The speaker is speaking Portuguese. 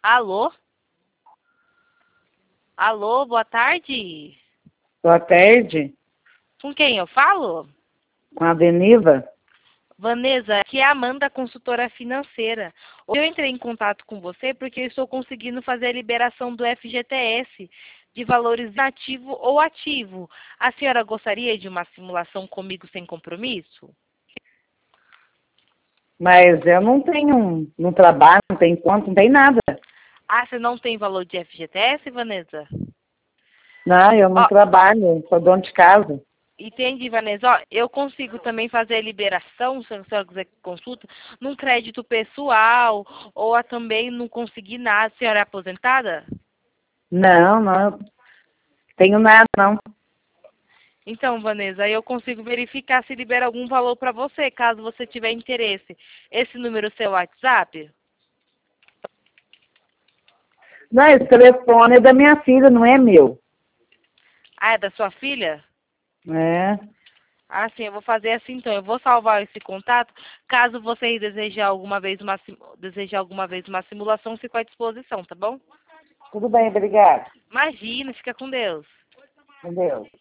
Alô? Alô, boa tarde. Boa tarde, Com quem eu falo? com a Deniva. Vanessa, aqui é a Amanda, consultora financeira. Eu entrei em contato com você porque eu estou conseguindo fazer a liberação do FGTS de valores inativo ou ativo. A senhora gostaria de uma simulação comigo sem compromisso? Mas eu não trabalho, não tenho conta, não tem nada. Ah, você não tem valor de FGTS, Vanessa? Não, eu não Ó, trabalho, sou dona de casa. entendi, Vanessa. Ó, eu consigo também fazer a liberação, se a senhora quiser que consulta, num crédito pessoal ou também não conseguir nada. A senhora é aposentada? Não tenho nada, não. Então, Vanessa, aí eu consigo verificar se libera algum valor para você, caso você tiver interesse. Esse número é seu WhatsApp? Não, esse telefone é da minha filha, não é meu. Ah, é da sua filha? É, Ah, sim, eu vou fazer assim então. Eu vou salvar esse contato. Caso você desejar alguma vez uma simulação, fico à disposição, tá bom? tudo bem, obrigada. Imagina, fica com Deus. Entendeu?